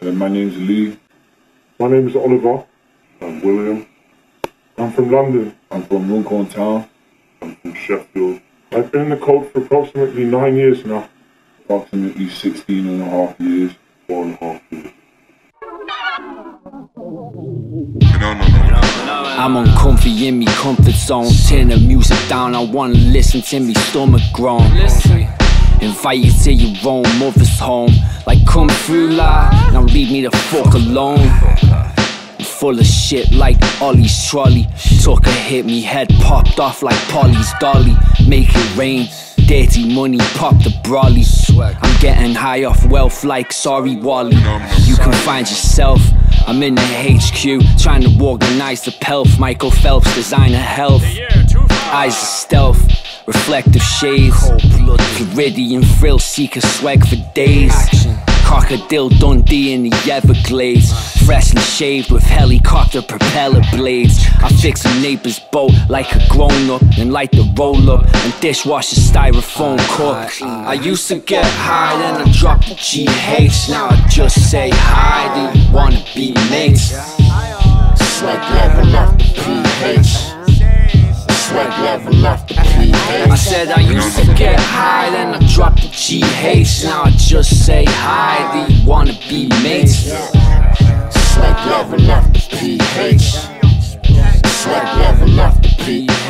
My name's Lee. My name is Oliver. I'm William. I'm from London. I'm from Runcorn Town. I'm from Sheffield. I've been in the cult for approximately 9 years now. Approximately 16 and a half years. 4.5 years. I'm uncomfy in me comfort zone. Turn the music down, I wanna listen to me stomach groan. Invite you to your own mother's home. Like come through la, now leave me the fuck alone. I'm full of shit like Ollie's trolley. Took a hit, me head popped off like Polly's dolly. Make it rain, dirty money, pop the brolly. I'm getting high off wealth like sorry Wally. You can find yourself, I'm in the HQ, trying to organize the pelf. Michael Phelps, designer health. Eyes of stealth, reflective shades. Floridian thrill seeker swag for days. Crocodile Dundee in the Everglades. Freshly shaved with helicopter propeller blades. I fix a neighbor's boat like a grown-up, and light the roll-up and dishwasher styrofoam cup. I used to get high, then I dropped the GH. Now I just say hi, do you wanna be mates? Swag level up the PH. Swag level up the PH. I said I used to get high, then I dropped the GH. Now I just say hi, do you wanna be mates? Swag level up the PH. Swag level up the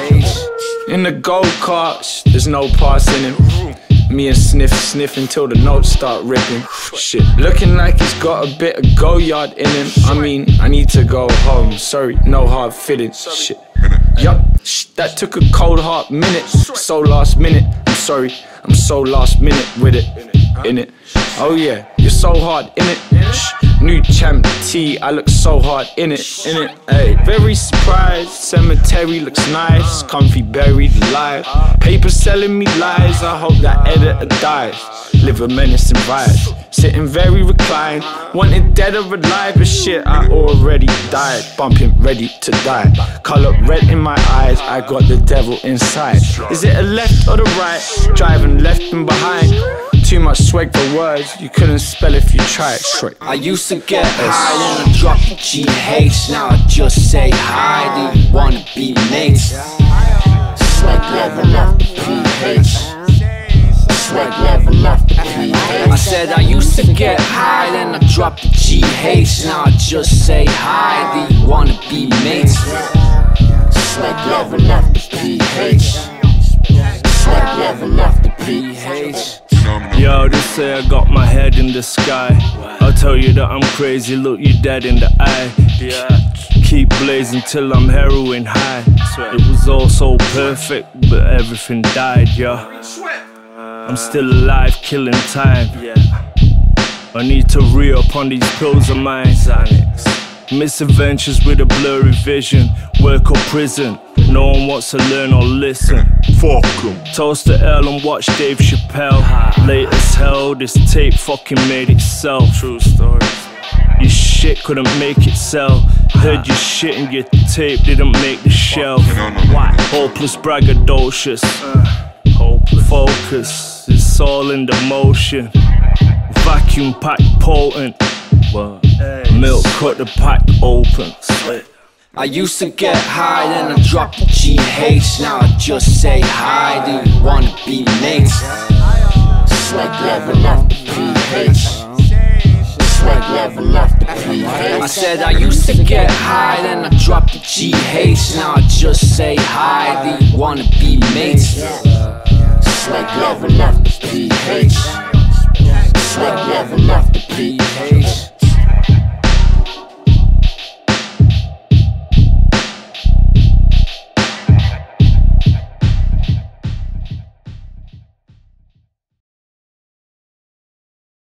PH. In the go-karts, there's no passing him. Me and sniff until the notes start ripping. Shit, looking like he's got a bit of go-yard in him. I mean, I need to go home. Sorry, no hard feelings. Shit. Yup, that took a cold heart minute. So last minute. I'm sorry, I'm so last minute with it. In it. Oh yeah, you're so hard in it. New champ T, I look so hard in it. Hey, very surprised. Cemetery looks nice. Comfy buried alive. Paper selling me lies. I hope that editor dies. Live a menacing vibe. Sitting very reclined. Wanted dead or alive, but shit, I already died. Bumping, ready to die. Color red in my eyes. I got the devil inside. Is it a left or the right? Driving left and behind. Too much swag for words, you couldn't spell if you tried. I used to get high, then I dropped the GH. Now I just say hi, do you wanna be mates? Swag level up the PH. Swag level up the PH. I said I used to get high, then I dropped the GH. Now I just say hi, do you wanna be mates? Swag level up the PH. Swag level up the PH. Yo, they say I got my head in the sky. I'll tell you that I'm crazy, look you dead in the eye. Keep blazing till I'm heroin high. It was all so perfect, but everything died, yeah. I'm still alive, killing time. I need to re-up on these pills of mine. Misadventures with a blurry vision. Work or prison, no one wants to learn or listen. Fuck 'em. Toast to L and watch Dave Chappelle. Late as hell, this tape fucking made itself. True story. Your shit couldn't make it sell. Heard your shit and your tape didn't make the shelf. Hopeless braggadocious. Focus, it's all in the motion. Vacuum pack potent. Milk cut the pack open. I used to get high, then I dropped the GH. Now I just say hi, do you wanna be mates? Swag level up the PH. Swag level up the PH. I said I used to get high, then I dropped the GH. Now I just say hi, do you wanna be mates? Swag level up the PH. Swag level up the PH.